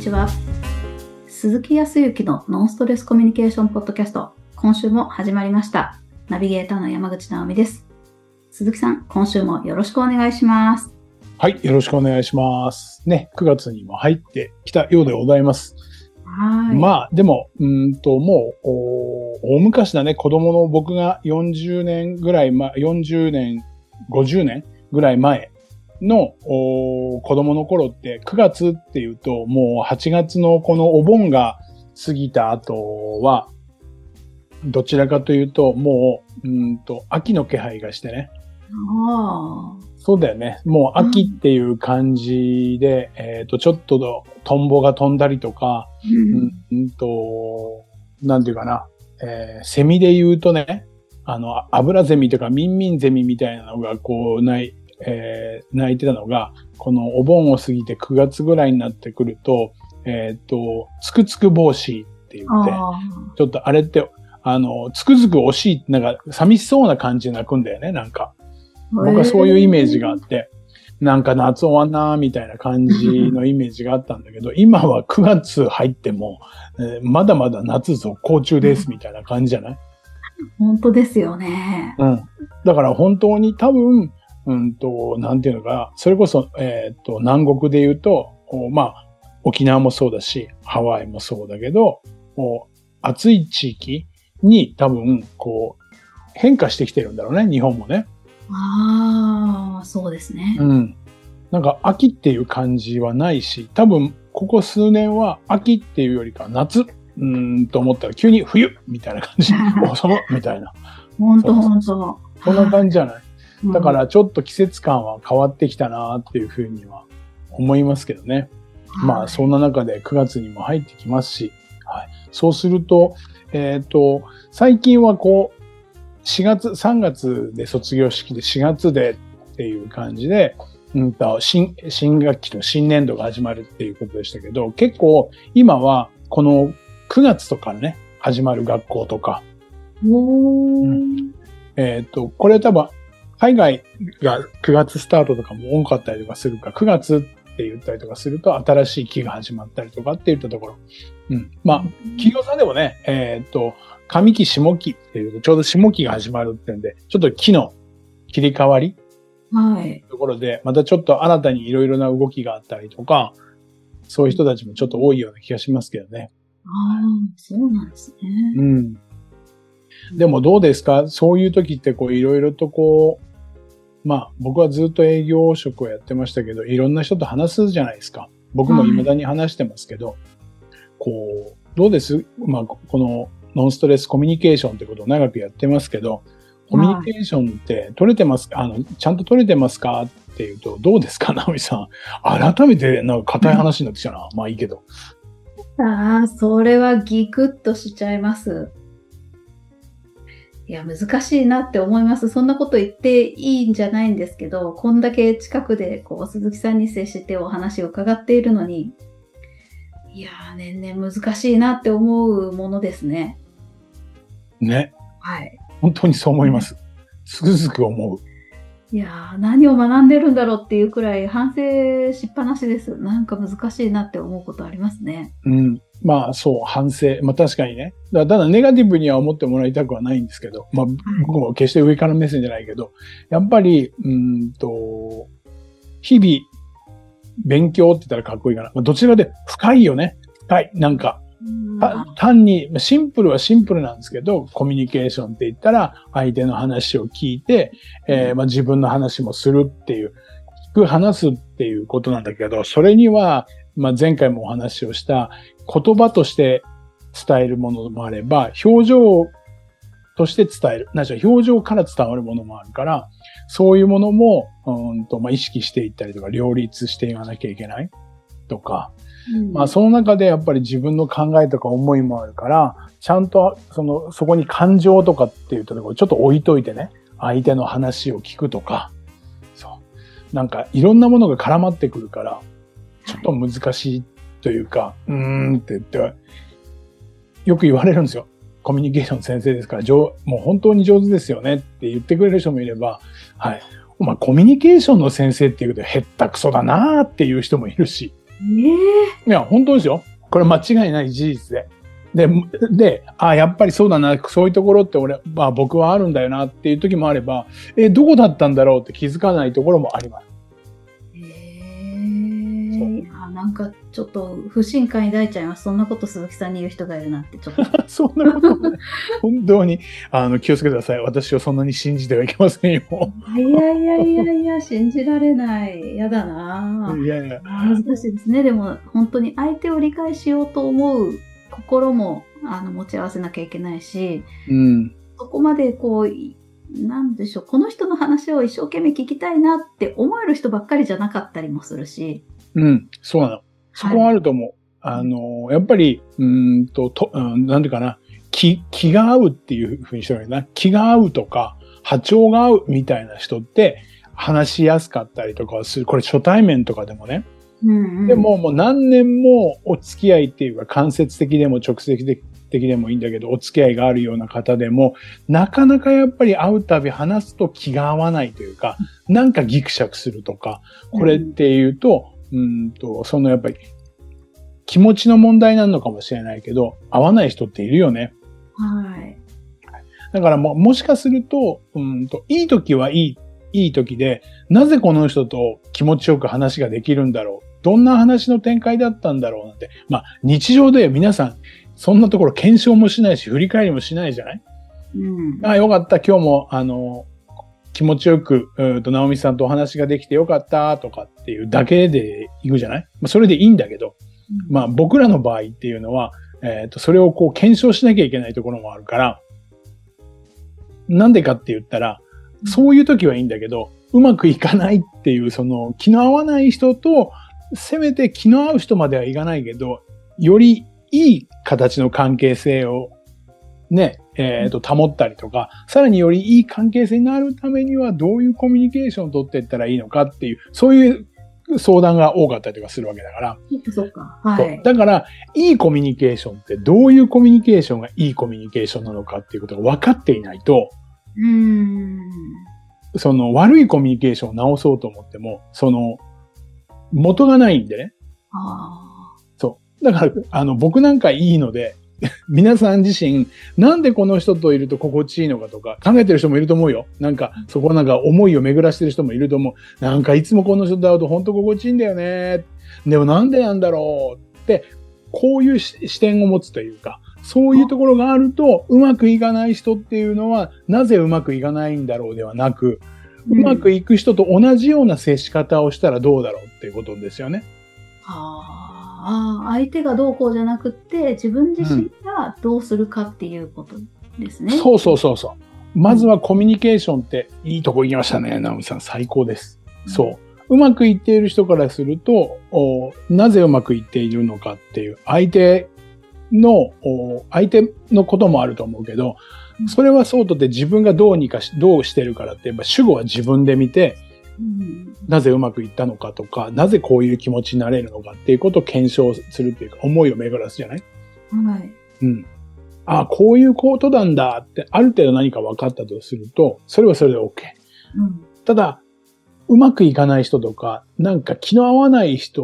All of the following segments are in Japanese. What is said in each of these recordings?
ちは。鈴木康之のノンストレスコミュニケーションポッドキャスト、今週も始まりました。ナビゲーターの山口直美です。鈴木さん、今週もよろしくお願いします。 はい、よろしくお願いします。ね、9月にも入ってきたようでございます。 はい。 まあ、でも、もう、大昔だね、子供の僕が40年ぐらい前、40年、50年ぐらい前の子供の頃って9月っていうと、もう8月のこのお盆が過ぎた後は、どちらかというと、もう、秋の気配がしてね。 ああ。 そうだよね。もう秋っていう感じで、ちょっとトンボが飛んだりとか、なんていうかな、セミで言うとね、アブラゼミとかミンミンゼミみたいなのがこう鳴いてたのが、このお盆を過ぎて9月ぐらいになってくると、つくつく帽子って言って、ちょっとあれって、つくづく惜しい、なんか寂しそうな感じで鳴くんだよね、なんか。僕はそういうイメージがあって、なんか夏終わんなーみたいな感じのイメージがあったんだけど、今は9月入っても、まだまだ夏続行中ですみたいな感じじゃない？ 本当ですよね。 うん。だから本当に多分、なんていうのか、それこそ、南国で言うと、まあ、沖縄もそうだし、ハワイもそうだけど、暑い地域に多分、こう、変化してきてるんだろうね、日本もね。 ああ、そうですね。 うん。なんか秋っていう感じはないし、多分ここ数年は秋っていうよりか夏と思ったら急に冬みたいな感じ。みたいな。 本当。 そんな感じじゃない。だからちょっと季節感は変わってきたなっていうふうには思いますけどね。まあそんな中で9月にも入ってきますし、はい、そうすると、最近はこう、4月、3月で卒業式で4月でっていう感じで、新学期の新年度が始まるっていうことでしたけど、結構今はこの9月とかね、始まる学校とか。これ多分海外が9月スタートとかも多かったりとかするから、9月って言ったりとかすると新しい期が始まったりとかって言ったところ。まあ、企業さんでもね、上期下期っていうとちょうど下期が始まるってんで、ちょっと期の切り替わりところで、またちょっと新たにいろいろな動きがあったりとか、そういう人たちもちょっと多いような気がしますけどね。 ああ、そうなんですね。 でもどうですか？そういう時ってこういろいろとこう、まあ僕はずっと営業職をやってましたけど、いろんな人と話すじゃないですか。僕も未だに話してますけど、こう、どうです？まあこのノンストレスコミュニケーションってことを長くやってますけど、コミュニケーションって取れてますか？ちゃんと取れてますかっていうと、どうですか、直美さん。改めてなんか硬い話になってきたな。まあいいけど。 ああ、それはギクッとしちゃいます。いや、難しいなって思います。そんなこと言っていいんじゃないんですけど、こんだけ近くでこう鈴木さんに接してお話を伺っているのに、いやー、年々難しいなって思うものですね。 ね。 はい。 本当にそう思います。つくづく思う。 いやー、何を学んでるんだろうっていうくらい反省しっぱなしです。なんか難しいなって思うことありますね。 まあそう、反省。まあ確かにね。ただネガティブには思ってもらいたくはないんですけど、まあ僕も決して上から目線じゃないけど、やっぱり、日々勉強って言ったらかっこいいかな。まあ、どちらで深いよね。深い。なんか。単に、シンプルはシンプルなんですけど、コミュニケーションって言ったら、相手の話を聞いて、まあ、自分の話もするっていう、話すっていうことなんだけど、それには、まあ、前回もお話をした言葉として伝えるものもあれば、表情として伝える。表情から伝わるものもあるから、そういうものも、まあ、意識していったりとか、両立していかなきゃいけないとか、まあその中でやっぱり自分の考えとか思いもあるから、ちゃんとそこに感情とかっていうところをちょっと置いといてね、相手の話を聞くとか、そう。なんかいろんなものが絡まってくるから、ちょっと難しいというか、って言って、よく言われるんですよ。コミュニケーション先生ですから、もう本当に上手ですよねって言ってくれる人もいれば、はい。お前コミュニケーションの先生っていうとへったくそだなーっていう人もいるし、 いや、本当ですよ。これ間違いない事実で。で、やっぱりそうだな、そういうところって僕はあるんだよなっていう時もあれば、どこだったんだろうって気づかないところもあります。 なんかちょっと不信感抱いちゃいます。そんなこと鈴木さんに言う人がいるなんてちょっと。 そんなことね。本当に気をつけてください。私をそんなに信じてはいけませんよ。 いや、信じられない。やだな。 いやいや。 難しいですね。でも本当に相手を理解しようと思う心も持ち合わせなきゃいけないし、そこまでなんでしょう、この人の話を一生懸命聞きたいなって思える人ばっかりじゃなかったりもするし。 そうなの。そこはあると思う。やっぱり、なんていうかな、気が合うっていうふうにしてるな。気が合うとか、波長が合うみたいな人って話しやすかったりとかする。これ初対面とかでもね。でももう何年もお付き合いっていうか間接的でも直接的でもいいんだけど、お付き合いがあるような方でも、なかなかやっぱり会うたび話すと気が合わないというか、なんかギクシャクするとか、これっていうと、やっぱり気持ちの問題なのかもしれないけど、合わない人っているよね。だからもしかすると、いい時はいい時で、なぜこの人と気持ちよく話ができるんだろう。どんな話の展開だったんだろうなんて。日常で皆さん、そんなところ検証もしないし、振り返りもしないじゃない？よかった、今日も、気持ちよく、直美さんとお話ができてよかったとかっていうだけで言うじゃない？それでいいんだけど、僕らの場合っていうのは、それを検証しなきゃいけないところもあるから、なんでかって言ったら、そういう時はいいんだけど、うまくいかないっていう、気の合わない人と、せめて気の合う人まではいかないけど、よりいい形の関係性をね、保ったりとか、さらによりいい関係性になるためにはどういうコミュニケーションを取っていったらいいのかっていう、そういう相談が多かったりとかするわけだから。 そうか。はい。 だから、いいコミュニケーションってどういうコミュニケーションがいいコミュニケーションなのかっていうことが分かっていないと、悪いコミュニケーションを直そうと思っても、元がないんでね。そう。だから、僕なんかいいので、皆さん自身、なんでこの人といると心地いいのかとか、考えてる人もいると思うよ。そこ思いを巡らしてる人もいると思う。いつもこの人と会うと本当心地いいんだよね。でもなんでなんだろうって、こういう視点を持つというか、そういうところがあると、うまくいかない人っていうのは、なぜうまくいかないんだろうではなく、うまくいく人と同じような接し方をしたらどうだろうっていうことですよね。 相手がどうこうじゃなくって、自分自身がどうするかっていうことですね。 そう。まずはコミュニケーションっていいとこ行きましたね、直美さん。最高です。うまくいっている人からすると、なぜうまくいっているのかっていう、相手のこともあると思うけど、それはそうとって自分がどうしてるからって、やっぱ主語は自分で見て、なぜうまくいったのかとか、なぜこういう気持ちになれるのかっていうことを検証するっていうか、思いを巡らすじゃない？こういうことなんだって、ある程度何か分かったとすると、それはそれで OK。ただ、うまくいかない人とか、気の合わない人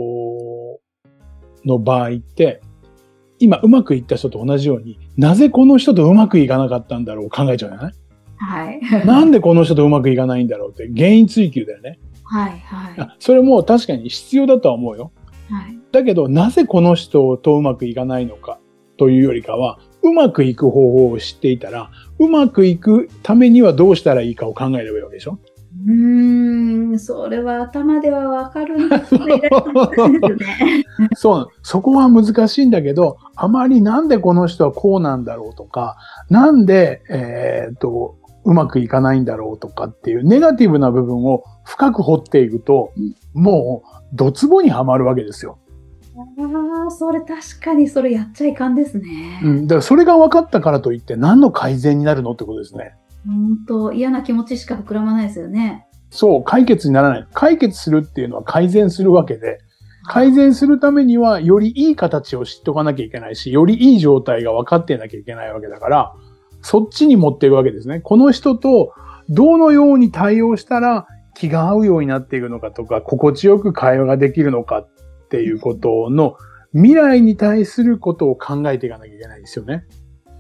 の場合って、今うまくいった人と同じように、なぜこの人とうまくいかなかったんだろう考えちゃうじゃない？なんでこの人とうまくいかないんだろうって原因追求だよね。それも確かに必要だとは思うよ。だけど、なぜこの人とうまくいかないのかというよりかは、うまくいく方法を知っていたら、うまくいくためにはどうしたらいいかを考えればいいわけでしょ？ それは頭ではわかるんですね。 そこは難しいんだけど、あまりなんでこの人はこうなんだろうとか、なんで、うまくいかないんだろうとかっていうネガティブな部分を深く掘っていくと、もうドツボにはまるわけですよ。 それ確かにそれやっちゃいかんですね。 だからそれが分かったからといって何の改善になるのってことですね。 嫌な気持ちしか膨らまないですよね。 そう、解決にならない。解決するっていうのは改善するわけで、改善するためにはよりいい形を知っとかなきゃいけないし、よりいい状態が分かってなきゃいけないわけだから、そっちに持っていくわけですね。この人とどのように対応したら気が合うようになっていくのかとか、心地よく会話ができるのかっっていうことの未来に対することを考えていかなきゃいけないですよね。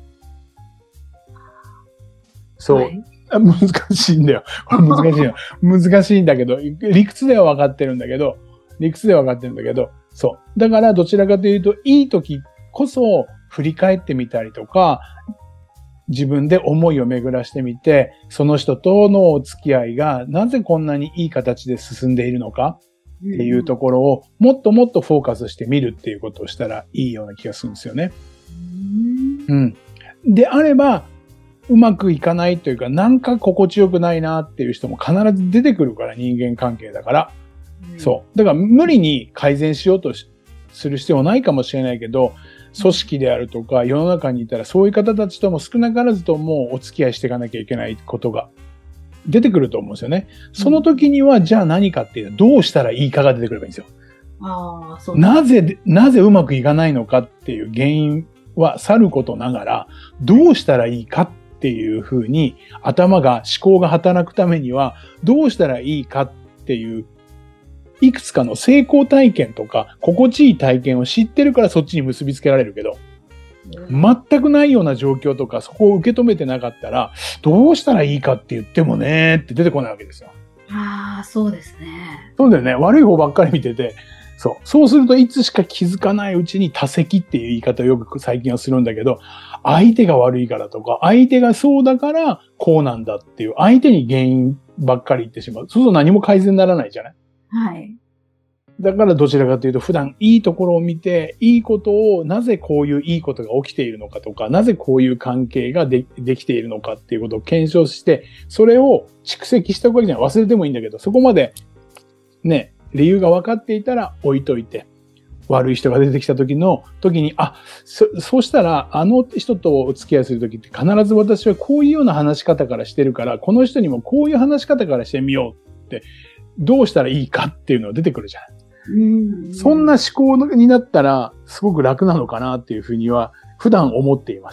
そう。はい、難しいんだよ。難しいよ。難しいんだけど、理屈では分かってるんだけど、そう。だからどちらかというと、いい時こそ振り返ってみたりとか、自分で思いを巡らしてみて、その人とのお付き合いがなぜこんなにいい形で進んでいるのかっていうところをもっともっとフォーカスしてみるっていうことをしたらいいような気がするんですよね。うん。であれば、うまくいかないというか、なんか心地よくないなっていう人も必ず出てくるから、人間関係だから。そう。だから無理に改善しようとする必要はないかもしれないけど、組織であるとか世の中にいたらそういう方たちとも少なからずともお付き合いしていかなきゃいけないことが出てくると思うんですよね。その時にはじゃあ何かっていうと、どうしたらいいかが出てくればいいんですよ。そうなぜうまくいかないのかっていう原因はさることながら、どうしたらいいかっていうふうに思考が働くためにはどうしたらいいかっていういくつかの成功体験とか心地いい体験を知ってるからそっちに結びつけられるけど、全くないような状況とかそこを受け止めてなかったら、どうしたらいいかって言ってもねって出てこないわけですよ。 そうですね。 そうだよね。悪い方ばっかり見てて、そうするといつしか気づかないうちに多責っていう言い方をよく最近はするんだけど、相手が悪いからとか、相手がそうだからこうなんだっていう相手に原因ばっかり言ってしまう。そうすると何も改善にならないじゃない。 はい。 だからどちらかというと普段いいところを見て、いいことをなぜこういういいことが起きているのかとか、なぜこういう関係ができているのかっていうことを検証して、それを蓄積しておくわけじゃない。忘れてもいいんだけど、そこまでね、理由が分かっていたら置いといて、悪い人が出てきた時に、そうしたらあの人とお付き合いする時って必ず私はこういうような話し方からしてるから、この人にもこういう話し方からしてみようって、どうしたらいいかっていうのが出てくるじゃない。そんな思考になったらすごく楽なのかなっていうふうには普段思っています。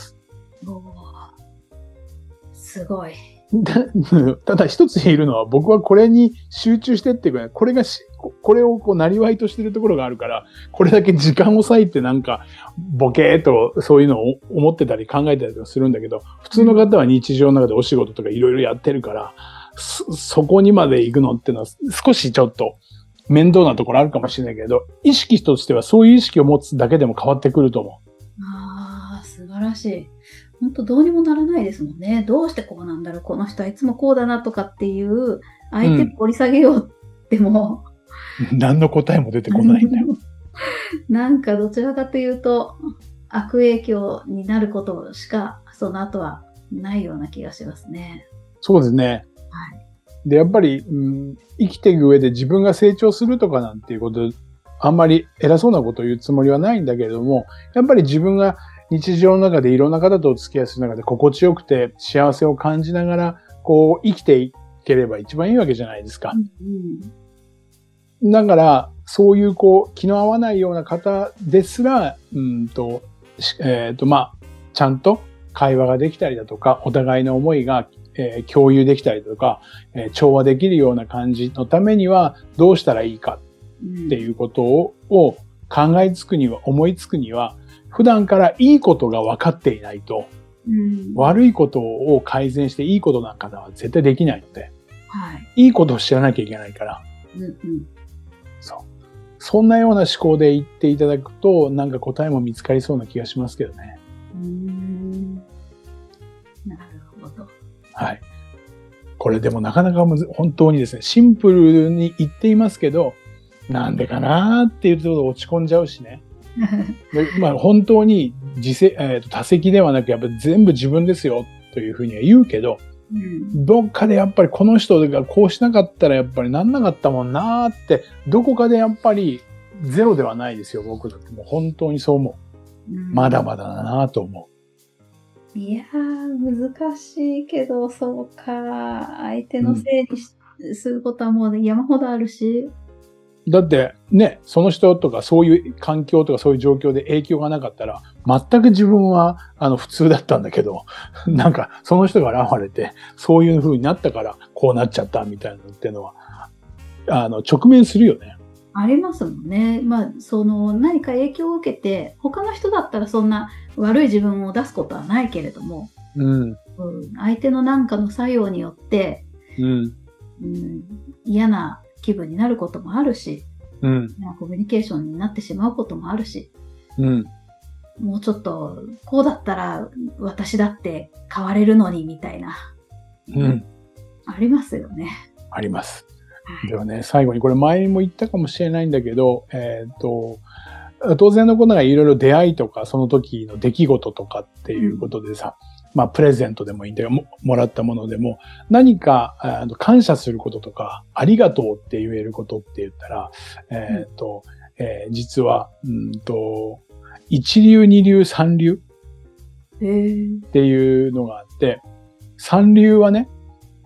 すごい。 ただ一つ言えるのは、僕はこれに集中してっていうか、これをこうなりわいとしてるところがあるから、これだけ時間を割いてなんかボケーっとそういうのを思ってたり考えたりとかするんだけど、普通の方は日常の中でお仕事とかいろいろやってるから、そこにまで行くのっていうのは少しちょっと面倒なところあるかもしれないけど、意識としてはそういう意識を持つだけでも変わってくると思う。 素晴らしい。本当どうにもならないですもんね。どうしてこうなんだろう、この人はいつもこうだなとかっていう相手を掘り下げようっても、 何の答えも出てこないんだよ。 なんかどちらかというと悪影響になることしかその後はないような気がしますね。 そうですね。 はい。 で、やっぱり、生きていく上で自分が成長するとかなんていうこと、あんまり偉そうなことを言うつもりはないんだけれども、やっぱり自分が日常の中でいろんな方とお付き合いする中で心地よくて幸せを感じながら、こう生きていければ一番いいわけじゃないですか。だから、そういう気の合わないような方ですら、ちゃんと会話ができたりだとか、お互いの思いが共有できたりとか、調和できるような感じのためにはどうしたらいいかっていうことを考えつくには、思いつくには、普段からいいことが分かっていないと、悪いことを改善していいことなんかは絶対できないので、いいことを知らなきゃいけないから、そんなような思考で言っていただくと、なんか答えも見つかりそうな気がしますけどね。 なるほど。 はい。これでもなかなか本当にですね、シンプルに言っていますけど、なんでかなーっていうと落ち込んじゃうしね。で本当に多責ではなく、やっぱり全部自分ですよというふうには言うけど、どっかでやっぱりこの人がこうしなかったらやっぱりなんなかったもんなーって、どこかでやっぱりゼロではないですよ、僕だって。もう本当にそう思う。まだまだだなと思う。いやー、難しいけど、そうか。相手のせいにすることはもう山ほどあるし。 だってね、その人とかそういう環境とかそういう状況で影響がなかったら、全く自分は普通だったんだけど、なんかその人が現れて、そういう風になったからこうなっちゃったみたいなのっていうのは、直面するよね。 ありますもんね。まあ、何か影響を受けて、他の人だったらそんな悪い自分を出すことはないけれども、相手の何かの作用によって、嫌な気分になることもあるし、コミュニケーションになってしまうこともあるし、もうちょっと、こうだったら私だって変われるのにみたいな。ありますよね。 あります。ではね、最後にこれ前にも言ったかもしれないんだけど、当然のことがいろいろ出会いとか、その時の出来事とかっていうことでさ、プレゼントでもいいんだけど、もらったものでも、何か感謝することとか、ありがとうって言えることって言ったら、実は、一流、二流、三流っていうのがあって、三流はね、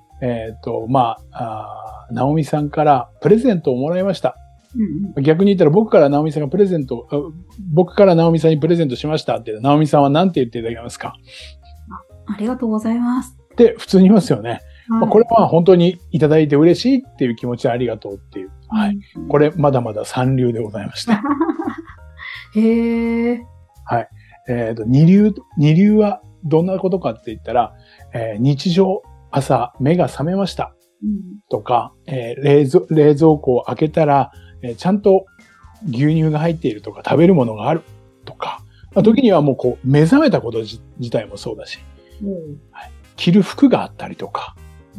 直美さんからプレゼントをもらいました。逆に言ったら僕から直美さんにプレゼントしましたって、直美さんは何て言っていただけますか？ ありがとうございます。 って普通に言いますよね。これは本当にいただいて嬉しいっていう気持ちでありがとうっていう。これまだまだ三流でございました。 へー。 はい。二流はどんなことかって言ったら、日常朝目が覚めました。とか、冷蔵庫を開けたら、ちゃんと牛乳が入っているとか食べるものがあるとか、時にはもう目覚めたこと自体もそうだし、着る服があったりとか、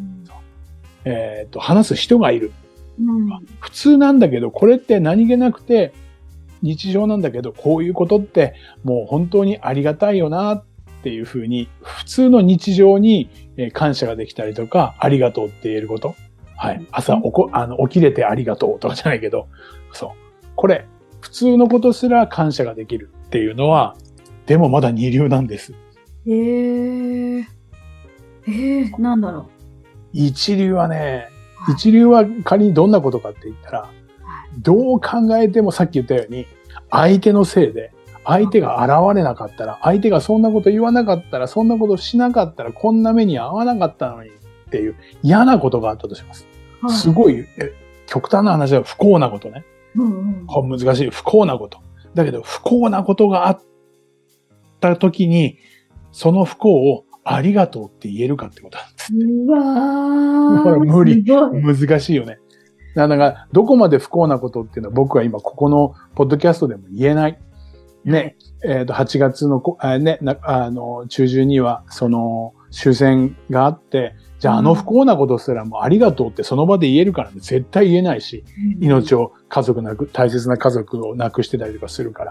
話す人がいる。普通なんだけど、これって何気なくて日常なんだけど、こういうことってもう本当にありがたいよなっていうふうに、普通の日常に感謝ができたりとか、ありがとうって言えること。はい。朝起きれてありがとうとかじゃないけど、そう。これ、普通のことすら感謝ができるっていうのは、でもまだ二流なんです。 なんだろう。 一流はね、一流は仮にどんなことかって言ったら、どう考えてもさっき言ったように、相手のせいで、相手が現れなかったら、相手がそんなこと言わなかったら、そんなことしなかったら、こんな目に遭わなかったのにっていう嫌なことがあったとします。すごい、極端な話は不幸なことね。難しい。不幸なこと。だけど、不幸なことがあった時に、その不幸をありがとうって言えるかってことなんです。だから無理。難しいよね。だからどこまで不幸なことっていうのは僕は今ここのポッドキャストでも言えない。ね。8月の中旬にはその終戦があって、じゃあ不幸なことすらもありがとうってその場で言えるからね、絶対言えないし、命を大切な家族を亡くしてたりとかするから。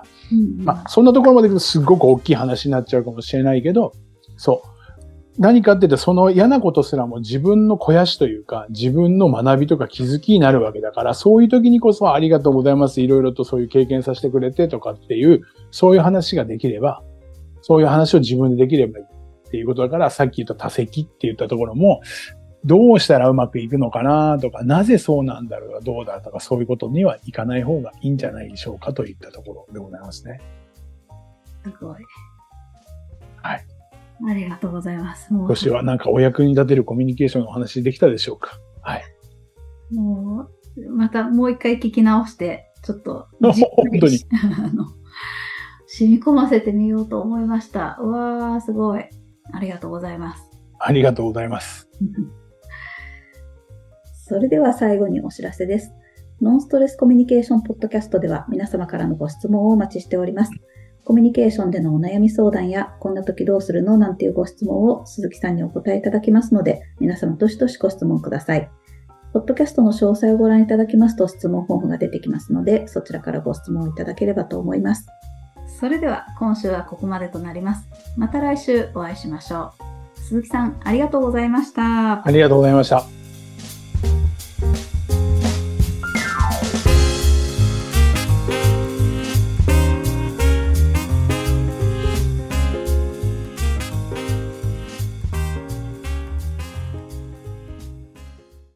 そんなところまで行くとすごく大きい話になっちゃうかもしれないけど、そう。何かって言ってその嫌なことすらも自分の肥やしというか、自分の学びとか気づきになるわけだから、そういう時にこそありがとうございます。いろいろとそういう経験させてくれてとかっていう、そういう話ができれば、そういう話を自分でできればいいっていうことだから、さっき言った多席って言ったところも、どうしたらうまくいくのかなとか、なぜそうなんだろうがどうだとか、そういうことにはいかない方がいいんじゃないでしょうかといったところでございますね。 すごい。 はい。 ありがとうございます。 少しはなんかお役に立てるコミュニケーションのお話できたでしょうか。はい。 またもう一回聞き直して、ちょっと、 本当に。 染み込ませてみようと思いました。うわー、すごい。ありがとうございます。 ありがとうございます。 それでは最後にお知らせです。ノンストレスコミュニケーションポッドキャストでは皆様からのご質問をお待ちしております。コミュニケーションでのお悩み相談や、こんな時どうするのなんていうご質問を鈴木さんにお答えいただきますので、皆様どしどしご質問ください。ポッドキャストの詳細をご覧いただきますと質問フォームが出てきますので、そちらからご質問いただければと思います。それでは今週はここまでとなります。また来週お会いしましょう。鈴木さん、ありがとうございました。 ありがとうございました。